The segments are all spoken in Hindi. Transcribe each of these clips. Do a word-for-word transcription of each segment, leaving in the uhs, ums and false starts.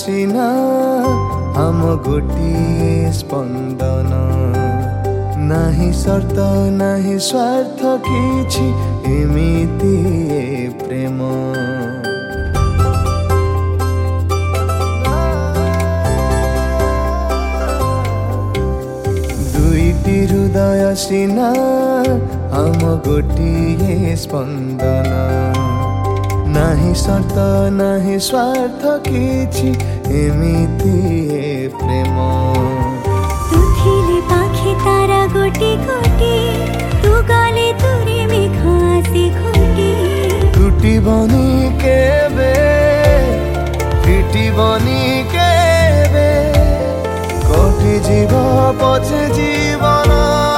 सिना आम गोटे स्पंदन नाही शर्त नाही स्वार्थ किछि एमिति प्रेम दुईटी हृदय सिना आम गोटे स्पंदन नाही शर्त नाही स्वार्थ किछि एमिति प्रेम तू थिले पाखे तारा गोटी गोटी तू गले तुरे मेघासी घोटी टूटी बनी केबे फिटी बनी केबे कोटि जीव पछे जीवन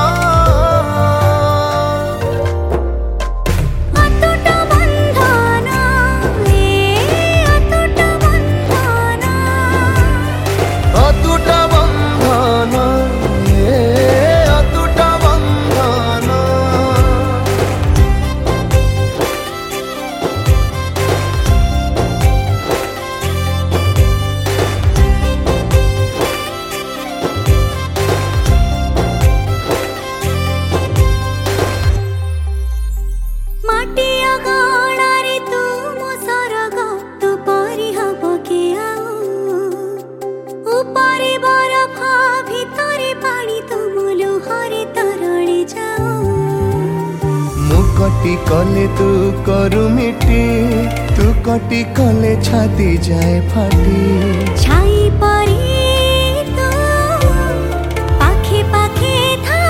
कटी कले तू करू मिटी तू कटी कले छाती जाए फाटी छाई परी तू पाखे पाखे था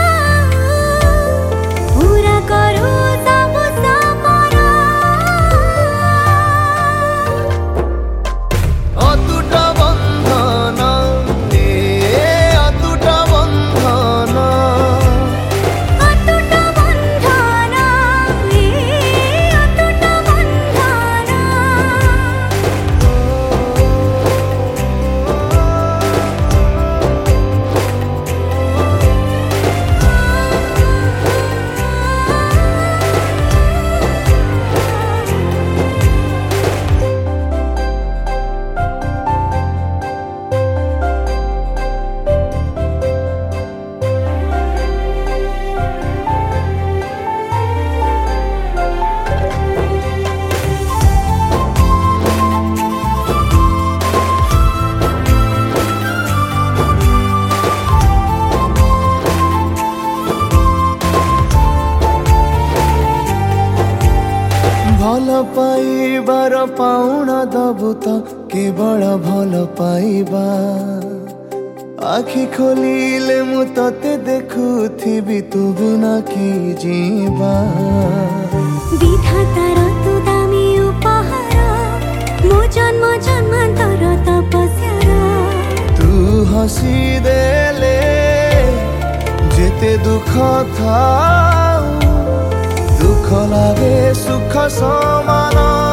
पूरा करू सब सपना अतुट बंधन ए अतुट बंधन भल पाइबार पाउना दबु त केवल भल पाइबा आखि खोलिले मु तते देखुथिबि तू बिना कि जीवा विधातार तू दामी उपहार मो जन्म जन्मान्तर तपस्यार तू हसी देले जेते दुख था दुख लागे सुख समान।